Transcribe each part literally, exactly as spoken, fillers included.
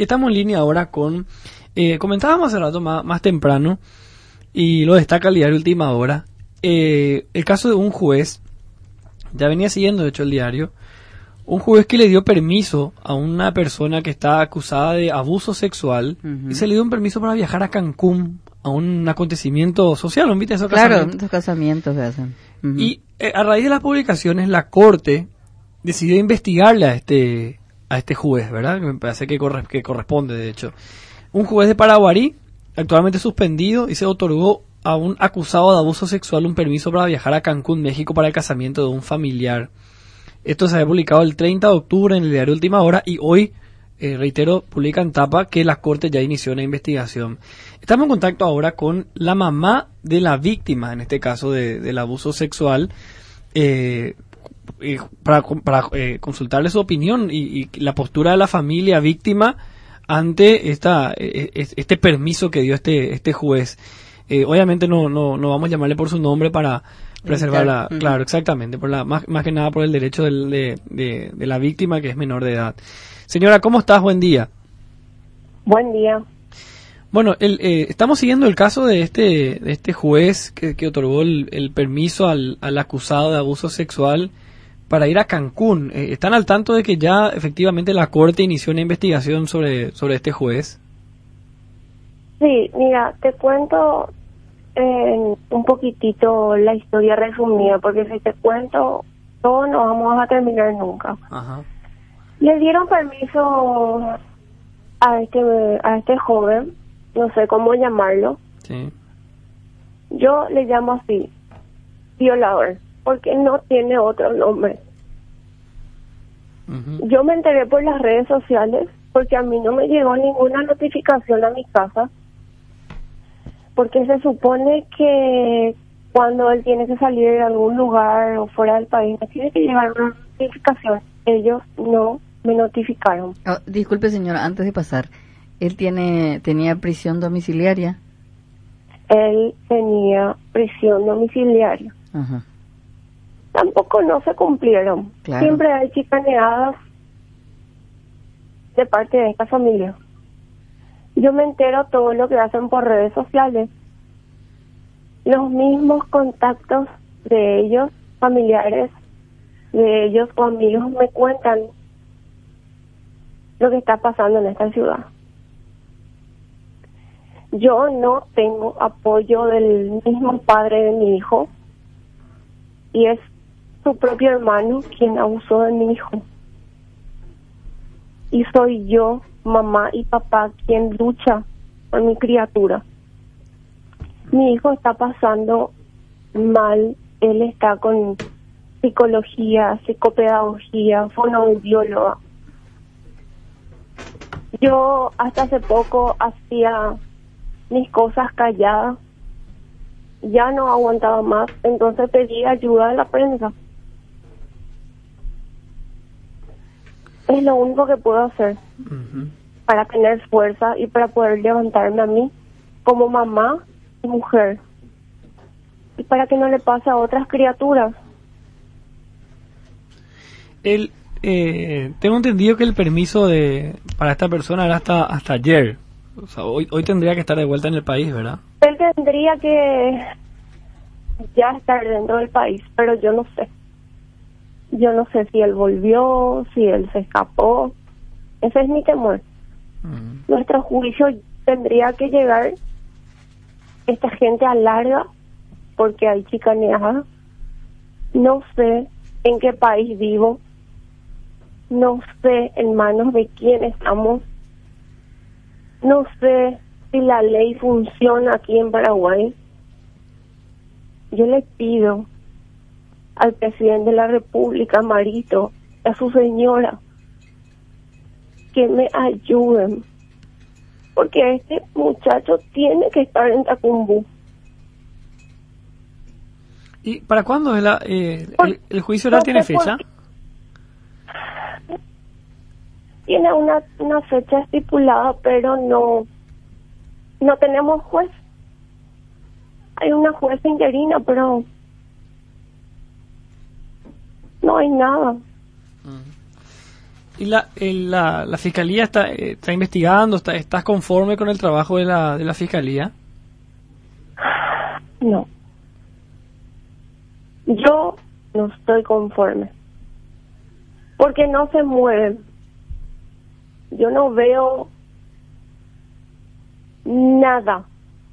Y estamos en línea ahora con, eh, comentábamos hace rato más, más temprano, y lo destaca el diario Última Hora, eh, el caso de un juez, ya venía siguiendo de hecho el diario, un juez que le dio permiso a una persona que está acusada de abuso sexual, uh-huh. y se le dio un permiso para viajar a Cancún, a un acontecimiento social, ¿no viste esos claro, casamientos? Claro, esos casamientos se hacen. Uh-huh. Y eh, a raíz de las publicaciones, la Corte decidió investigarle a este a este juez, ¿verdad? Me parece que, corre, que corresponde, de hecho. Un juez de Paraguarí, actualmente suspendido, y se otorgó a un acusado de abuso sexual un permiso para viajar a Cancún, México, para el casamiento de un familiar. Esto se había publicado el treinta de octubre en el diario Última Hora, y hoy, eh, reitero, publica en tapa que la Corte ya inició una investigación. Estamos en contacto ahora con la mamá de la víctima, en este caso de, del abuso sexual, eh, eh, para, para eh, consultarle su opinión y, y la postura de la familia víctima ante esta eh, este permiso que dio este este juez. Eh, obviamente no no no vamos a llamarle por su nombre para preservar la, uh-huh. claro, exactamente, por la más, más que nada por el derecho del, de, de, de la víctima, que es menor de edad. Señora, ¿cómo estás? Buen día. Buen día. Bueno, el, eh, estamos siguiendo el caso de este de este juez que, que otorgó el, el permiso al, al acusado de abuso sexual para ir a Cancún. Eh, ¿Están al tanto de que ya efectivamente la Corte inició una investigación sobre sobre este juez? Sí, mira, te cuento eh, un poquitito la historia resumida, porque si te cuento todo no vamos a terminar nunca. Ajá. Le dieron permiso a este a este joven, no sé cómo llamarlo. Sí. Yo le llamo así, violador, porque no tiene otro nombre. Uh-huh. Yo me enteré por las redes sociales, porque a mí no me llegó ninguna notificación a mi casa, porque se supone que cuando él tiene que salir de algún lugar o fuera del país, me tiene que llegar una notificación. Ellos no me notificaron. Oh, disculpe, señora, antes de pasar, ¿él tiene tenía prisión domiciliaria? Él tenía prisión domiciliaria. Ajá. Tampoco no se cumplieron. Claro. Siempre hay chicaneadas de parte de esta familia. Yo me entero todo lo que hacen por redes sociales. Los mismos contactos de ellos, familiares de ellos o amigos, me cuentan lo que está pasando en esta ciudad. Yo no tengo apoyo del mismo padre de mi hijo, y es su propio hermano quien abusó de mi hijo. Y soy yo, mamá y papá, quien lucha por mi criatura. Mi hijo está pasando mal, él está con psicología, psicopedagogía, fonoaudióloga. Yo hasta hace poco hacía mis cosas calladas, ya no aguantaba más, entonces pedí ayuda de la prensa. Es lo único que puedo hacer uh-huh. para tener fuerza y para poder levantarme a mí como mamá y mujer, y para que no le pase a otras criaturas. El, eh, tengo entendido que el permiso de para esta persona era hasta hasta ayer. O sea, hoy, hoy tendría que estar de vuelta en el país, ¿verdad? Él tendría que ya estar dentro del país, pero yo no sé. Yo no sé si él volvió, si él se escapó. Ese es mi temor. Uh-huh. Nuestro juicio tendría que llegar. Esta gente alarga porque hay chicaneadas. No sé en qué país vivo. No sé en manos de quién estamos. No sé si la ley funciona aquí en Paraguay. Yo le pido al presidente de la República, Marito, a su señora, que me ayuden, porque este muchacho tiene que estar en Tacumbú. ¿Y para cuándo es la, eh, el, el juicio oral? ¿Tiene fecha? Tiene una, una fecha estipulada, pero no no tenemos juez. Hay una jueza interina, pero no hay nada. ¿Y la, el- la, la fiscalía está, eh, está investigando? Está, ¿Estás conforme con el trabajo de la, de la fiscalía? No. Yo no estoy conforme. Porque no se mueven. Yo no veo nada.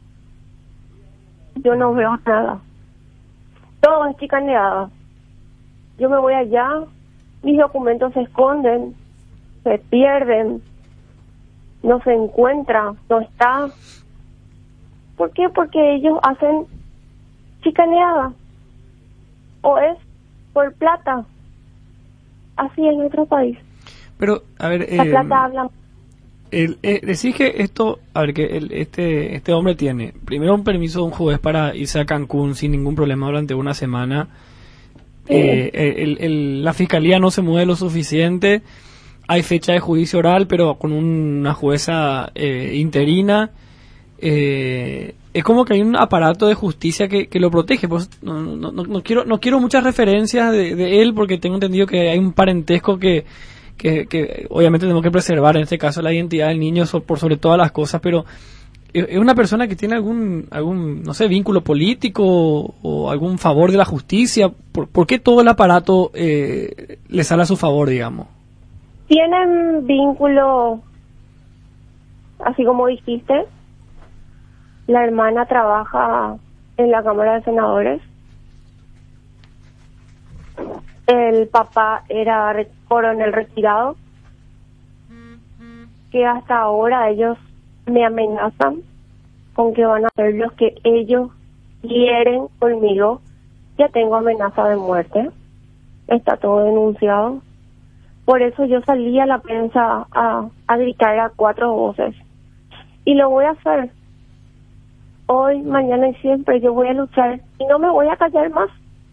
Yo no veo nada. Todo es chicaneada. Yo me voy allá, mis documentos se esconden, se pierden, no se encuentra, no está. ¿Por qué? Porque ellos hacen chicaneada. O es por plata. Así es nuestro país. Pero, a ver, La eh, plata habla. el, eh, decís que esto, a ver, que el- este, este hombre tiene primero un permiso de un juez para irse a Cancún sin ningún problema durante una semana. Sí. Eh, el- el- la fiscalía no se mueve lo suficiente. Hay fecha de juicio oral, pero con una jueza eh, interina. Eh, es como que hay un aparato de justicia que, que lo protege. Pues no, no, no, no quiero no quiero muchas referencias de, de él porque tengo entendido que hay un parentesco que, que, que obviamente tenemos que preservar, en este caso la identidad del niño so- por sobre todas las cosas, pero es es una persona que tiene algún algún no sé, vínculo político o, o algún favor de la justicia. ¿Por, por qué todo el aparato eh, le sale a su favor, digamos? Tienen vínculo, así como dijiste. La hermana trabaja en la Cámara de Senadores. El papá era re- coronel retirado. Que hasta ahora ellos me amenazan con que van a hacer lo que ellos quieren conmigo. Ya tengo amenaza de muerte. Está todo denunciado. Por eso yo salí a la prensa a, a gritar a cuatro voces. Y lo voy a hacer. Hoy, mañana y siempre yo voy a luchar. Y no me voy a callar más.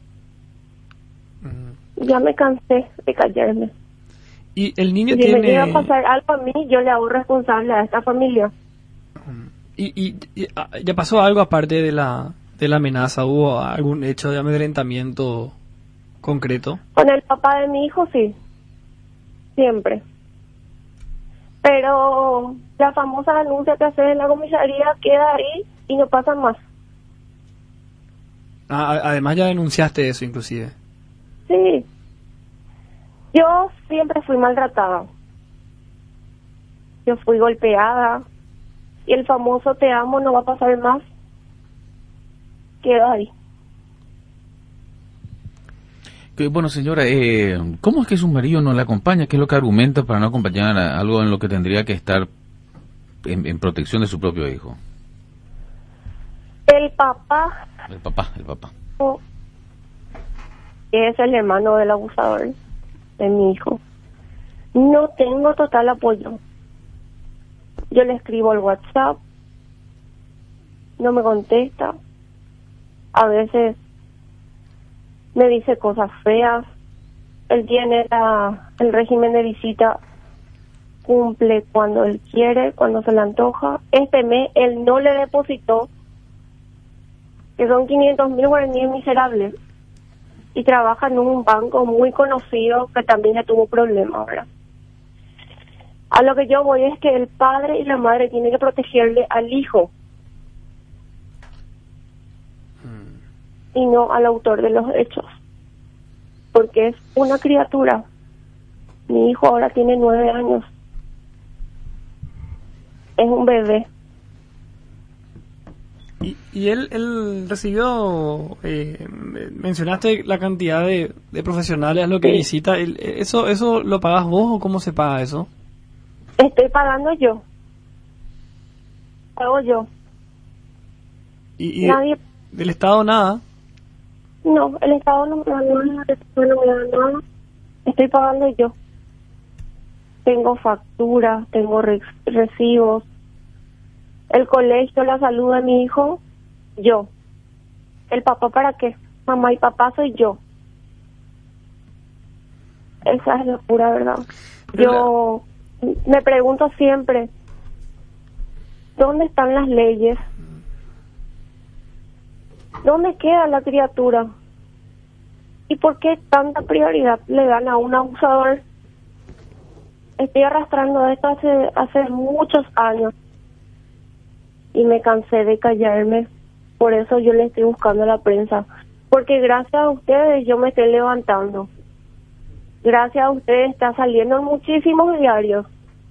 Ya me cansé de callarme. Y el niño Si me tiene... llega a pasar algo a mí, yo le hago responsable a esta familia. Y, y, y, ah, ya pasó algo aparte de la de la amenaza. ¿Hubo algún hecho de amedrentamiento concreto? Con el papá de mi hijo, sí. Siempre. Pero la famosa denuncia que hace en la comisaría queda ahí y no pasa más. Ah, a- además ya denunciaste eso inclusive. Sí. Yo siempre fui maltratada. Yo fui golpeada. Y el famoso te amo no va a pasar más. Queda ahí. Que, bueno, señora, eh, ¿cómo es que su marido no la acompaña? ¿Qué es lo que argumenta para no acompañar a algo en lo que tendría que estar en, en protección de su propio hijo? El papá, El papá, el papá. que es el hermano del abusador de mi hijo, no tengo total apoyo. Yo le escribo al WhatsApp, no me contesta. A veces me dice cosas feas. Él tiene la, el régimen de visita, cumple cuando él quiere, cuando se le antoja. Este mes él no le depositó, que son quinientos mil guaraníes miserables, y trabaja en un banco muy conocido que también ya tuvo problemas ahora. A lo que yo voy es que el padre y la madre tienen que protegerle al hijo y no al autor de los hechos, porque es una criatura. Mi hijo ahora tiene nueve años, es un bebé. Y, y él, él recibió, eh, mencionaste la cantidad de, de profesionales a lo que Sí. visita. Él- ¿Eso eso lo pagas vos o cómo se paga eso? Estoy pagando yo, pago yo. Y, y Nadie, del Estado nada. no, el Estado no me da nada, el Estado no me da nada. Estoy pagando yo. Tengo facturas, tengo re- recibos. El colegio, la salud de mi hijo, yo. ¿El papá para qué? Mamá y papá soy yo. Esa es la pura verdad. Yo me pregunto siempre, ¿dónde están las leyes? ¿Dónde queda la criatura? ¿Y por qué tanta prioridad le dan a un abusador estoy arrastrando esto hace, hace muchos años y me cansé de callarme. Por eso yo le estoy buscando a la prensa. Porque gracias a ustedes yo me estoy levantando. Gracias a ustedes está saliendo en muchísimos diarios.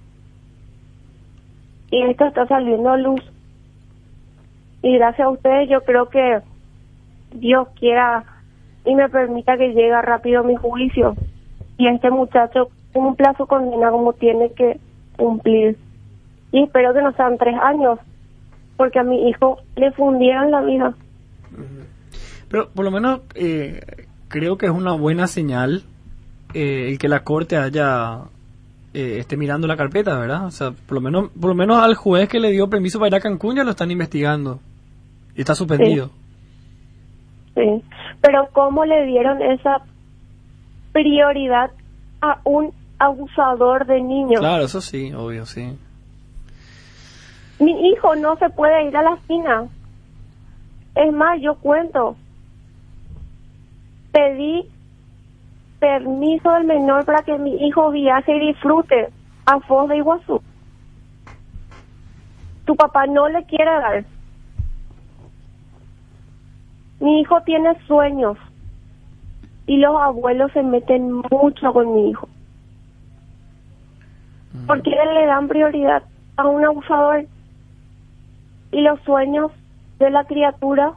Y esto está saliendo a luz. Y gracias a ustedes yo creo que Dios quiera y me permita que llegue rápido mi juicio. Y este muchacho cumpla su condena como tiene que cumplir. Y espero que no sean tres años. Porque a mi hijo le fundieron la vida. Pero por lo menos eh, creo que es una buena señal eh, el que la corte haya eh, esté mirando la carpeta, ¿verdad? O sea, por lo menos por lo menos al juez que le dio permiso para ir a Cancún ya lo están investigando y está suspendido. Sí, sí. Pero ¿cómo le dieron esa prioridad a un abusador de niños? Claro, eso sí, obvio, sí. Mi hijo no se puede ir a la esquina. Es más, yo cuento. Pedí permiso del menor para que mi hijo viaje y disfrute a Foz de Iguazú. Tu papá no le quiere dar. Mi hijo tiene sueños y los abuelos se meten mucho con mi hijo. Porque le dan prioridad a un abusador y los sueños de la criatura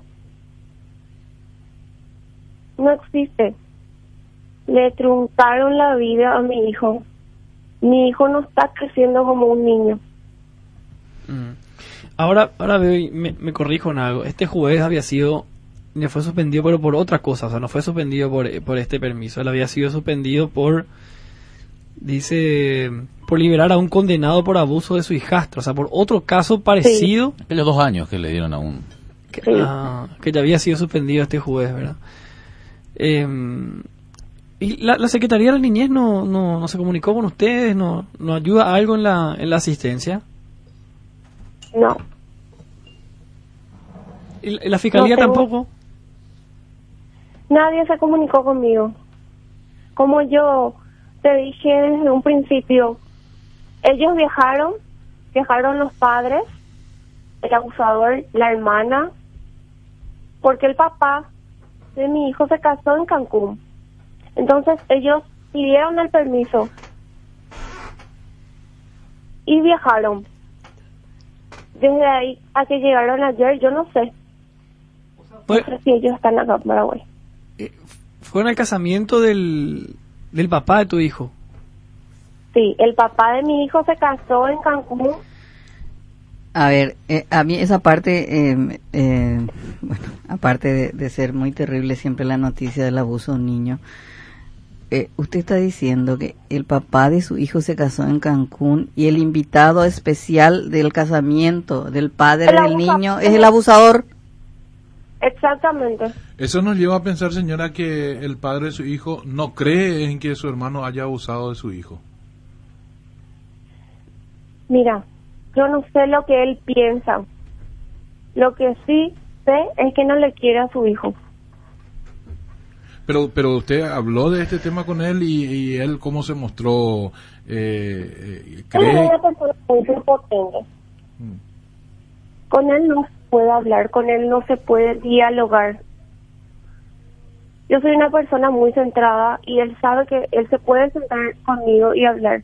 no existen. Le truncaron la vida a mi hijo. Mi hijo no está creciendo como un niño. Mm. Ahora, ahora veo y me, me corrijo en algo. Este juez había sido, le fue suspendido pero por otra cosa, o sea, no fue suspendido por, por este permiso. Él había sido suspendido por, dice, por liberar a un condenado por abuso de su hijastro, o sea, por otro caso parecido. Sí. Aquellos dos años que le dieron a un... Que, sí. ah, que ya había sido suspendido este juez, ¿verdad? Eh, ¿Y la, la Secretaría de la Niñez no, no, no se comunicó con ustedes? ¿No, no ayuda algo en la, en la asistencia? No. ¿Y la Fiscalía no tengo... tampoco? Nadie se comunicó conmigo. Como yo te dije desde un principio, ellos viajaron, viajaron los padres, el abusador, la hermana, porque el papá de mi hijo se casó en Cancún. Entonces ellos pidieron el permiso y viajaron. Desde ahí a que llegaron ayer, yo no sé. Pues, no sé si ellos están acá en Paraguay. Eh, ¿Fueron al casamiento del, del papá de tu hijo? Sí, el papá de mi hijo se casó en Cancún. A ver, eh, a mí esa parte, eh, eh, bueno, aparte de, de ser muy terrible siempre la noticia del abuso de un niño, eh, usted está diciendo que el papá de su hijo se casó en Cancún y el invitado especial del casamiento del padre El del abusador. niño es el abusador. Exactamente. Eso nos lleva a pensar, señora, que el padre de su hijo no cree en que su hermano haya abusado de su hijo. Mira, yo no sé lo que él piensa. Lo que sí sé es que no le quiere a su hijo. Pero pero usted habló de este tema con él y, y él cómo se mostró, eh, eh, Él es cree... una persona muy prepotente. Mm. Con él no se puede hablar, con él no se puede dialogar. Yo soy una persona muy centrada y él sabe que él se puede sentar conmigo y hablar.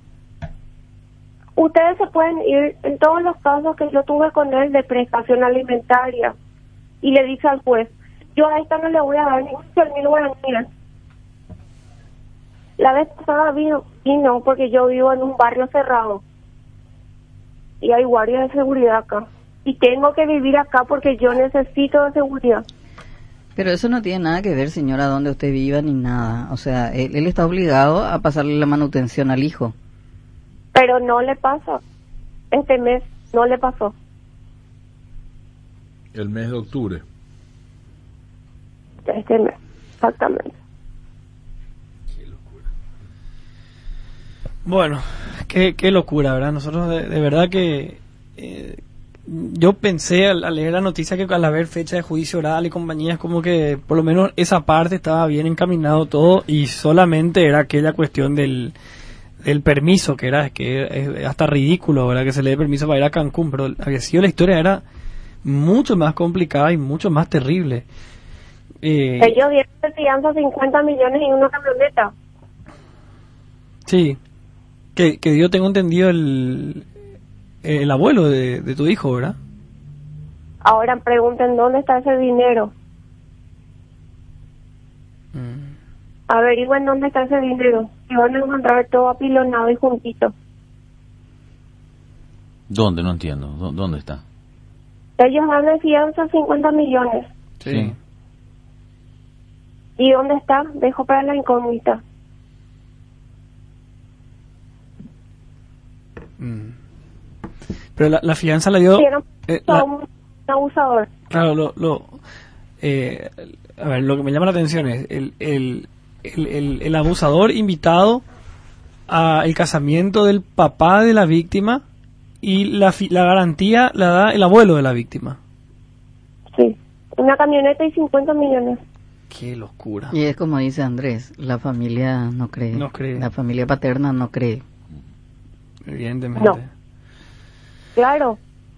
Ustedes se pueden ir en todos los casos que yo tuve con él de prestación alimentaria y le dije al juez, yo a esta no le voy a dar ni un mil guaraníes. La vez pasada vino, vino porque yo vivo en un barrio cerrado y hay guardias de seguridad acá y tengo que vivir acá porque yo necesito de seguridad. Pero eso no tiene nada que ver, señora, donde usted viva ni nada. O sea, él, él está obligado a pasarle la manutención al hijo. Pero no le pasa. Este mes no le pasó. El mes de octubre. Este mes, exactamente. Bueno, qué, qué locura, ¿verdad? Nosotros de, de verdad que eh, yo pensé al, al leer la noticia que al haber fecha de juicio oral y compañías como que por lo menos esa parte estaba bien encaminado todo y solamente era aquella cuestión del del permiso, que era que es hasta ridículo, ¿verdad? Que se le dé permiso para ir a Cancún, pero había sido la historia era mucho más complicada y mucho más terrible. Eh, Ellos dieron de fianza cincuenta millones en una camioneta. sí, que, que yo tengo entendido el, el abuelo de, de tu hijo, ¿verdad? Ahora pregunten dónde está ese dinero. Mm. Averigüen dónde está ese dinero. Y van a encontrar todo apilonado y juntito. ¿Dónde? No entiendo. ¿Dó- ¿Dónde está? Ellos dan de fianza cincuenta millones. Sí. ¿Y dónde está? Dejo para la incógnita. Mm. Pero la, la fianza la dio... Dieron eh, a la- un abusador. Claro, lo, lo, eh, a ver, lo que me llama la atención es el, el, el, el, el abusador invitado a el casamiento del papá de la víctima y la, fi- la garantía la da el abuelo de la víctima. Sí. Una camioneta y cincuenta millones. Qué locura. Y es como dice Andrés, la familia no cree. No cree. La familia paterna no cree. Evidentemente. No. Claro.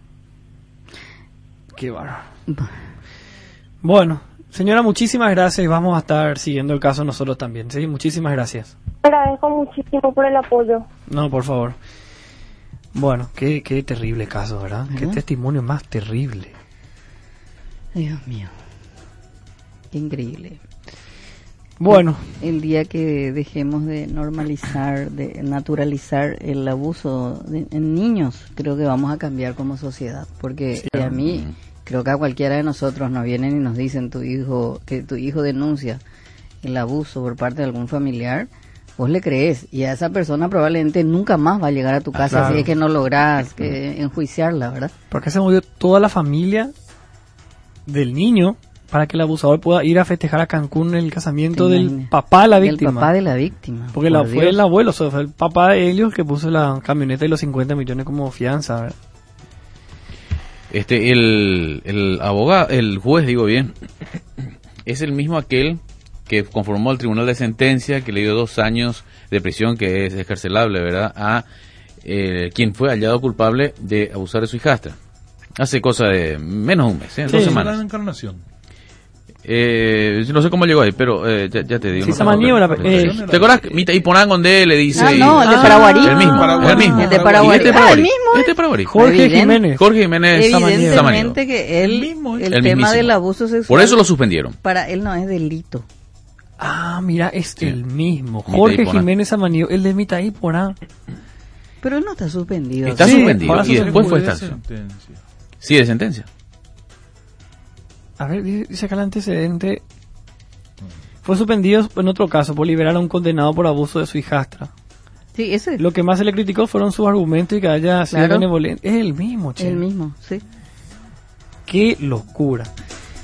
Qué bárbaro. Bueno, señora, muchísimas gracias y vamos a estar siguiendo el caso nosotros también. Sí, muchísimas gracias. Agradezco muchísimo por el apoyo. No, por favor. Bueno, qué, qué terrible caso, ¿verdad? Qué ¿Verdad? testimonio más terrible. Dios mío. Qué increíble. Bueno, El día que dejemos de normalizar, de naturalizar el abuso de- en niños, creo que vamos a cambiar como sociedad. Porque Sí. a mí, creo que a cualquiera de nosotros nos vienen y nos dicen tu hijo, que tu hijo denuncia el abuso por parte de algún familiar, vos le crees. Y a esa persona probablemente nunca más va a llegar a tu casa claro. si es que no lográs que enjuiciarla, ¿verdad? porque se movió toda la familia del niño para que el abusador pueda ir a festejar a Cancún en el casamiento ¿Te del imaginas? papá de la El víctima. papá de la víctima. Porque por la, fue Dios. el abuelo, o sea, fue el papá de ellos que puso la camioneta y los cincuenta millones como fianza. ¿verdad? Este, el, el abogado, el juez, digo bien, es el mismo aquel que conformó el tribunal de sentencia, que le dio dos años de prisión, que es escarcelable, ¿verdad?, a eh, quien fue hallado culpable de abusar de su hijastra. Hace cosa de menos de un mes, ¿eh? Sí, dos La semanas. encarnación. Eh, no sé cómo llegó ahí, pero eh, ya, ya te digo. Sí, no Samaniego, sé, la- pero- eh, ¿Te acuerdas? Mita y Ponán donde le dice... Ah, y- no, el de Ah, Paraguarí. el mismo, Paraguarí. el mismo. El de Y Paraguarí. este Ah, Paraguarí. el mismo, Este Paraguarí. Jorge Evidente. Jiménez. Jorge Jiménez Samaniego. Evidentemente que él, El mismo, el, el tema mismísimo. del abuso sexual, Por eso lo suspendieron. para él no es delito. Ah, mira, es Sí. el mismo. Mita Jorge y Poná. Jiménez Samaniego, el de Mitaí Porá. Pero él no está suspendido. Está Sí, suspendido ahora y se después fue de esta sentencia. Sí, de sentencia. A ver, dice dice acá el antecedente. Fue suspendido en otro caso por liberar a un condenado por abuso de su hijastra. Sí, ese es Lo que más se le criticó fueron sus argumentos y que haya sido Claro. benevolente. Es el mismo, che. el mismo, sí. Qué locura.